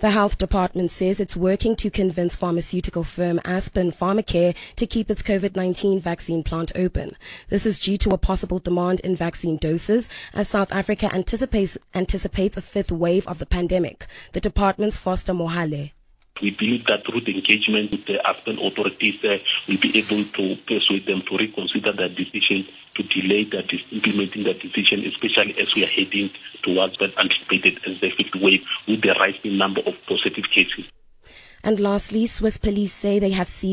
The health department says it's working to convince pharmaceutical firm Aspen Pharmacare to keep its COVID-19 vaccine plant open. This is due to a possible demand in vaccine doses as South Africa anticipates a fifth wave of the pandemic. The department's Foster Mohale. We believe that through the engagement with the Aspen authorities, we'll be able to persuade them to reconsider that decision, to delay that implementing that decision, especially as we are heading towards that anticipated as the fifth wave with the rising number of positive cases. And lastly, Swiss police say they have seized